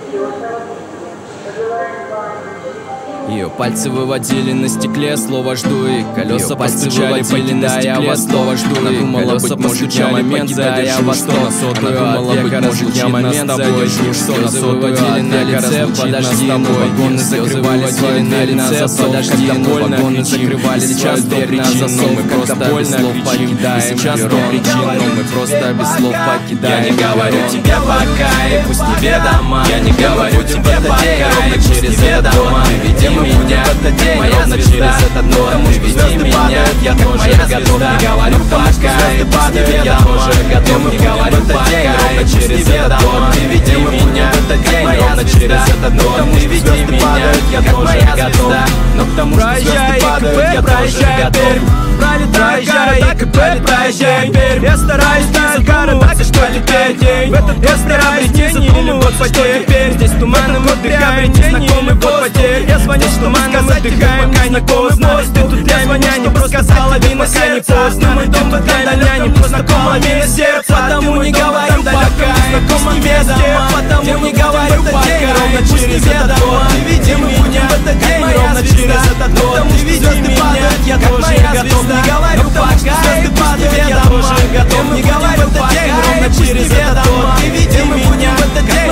Ее пальцы выводили на стекле слово «жду», и колеса постучали по стекле слово «жду». Она думала, быть может, я момент задержу, что на сотую отвека разлучит нас с тобой. Слезы выводили на лице, подожди, но вагоны закрывали свои на лице, подожди, но вагоны закрывали сейчас дверь на засов. Мы просто без слов покидаем сейчас до причин, но мы просто без слов покидаем. Я не говорю тебе пока, и пусть неведомо. Я не говорю тебе пока, ровно через ведомо. Веди меня, моя звезда, потому что звезды падают, я тоже готов. Не говорю пока, и пусть неведомо. Я тоже готов, не говорю пока, и через ведомо. Веди меня, моя звезда, потому что звезды падают, я тоже готов. Но потому что звезды падают, я тоже готов. Пролетаю города, КП, проезжай Пермь. Я стараюсь не задумываться, что теперь день. В этот остров обретений или вот потерь. Теперь здесь туманным отдыхаем, незнакомый год потерь. Я звоню, что мы сказать отдыхаем, пока не поздно. Ты тут для меня не просто половина сердца. Мы дом тут для меня не просто половина сердца. Потому не говорю пока, знакомым везде. Потому не говорю пока, ровно через этот год. Ты види меня в этот день, ровно через этот год. Ты види меня, я тоже готов. Не говорю пока, звезды падают, я тоже готов. Не говорю пока, ровно через этот год. Ты види меня в этот день.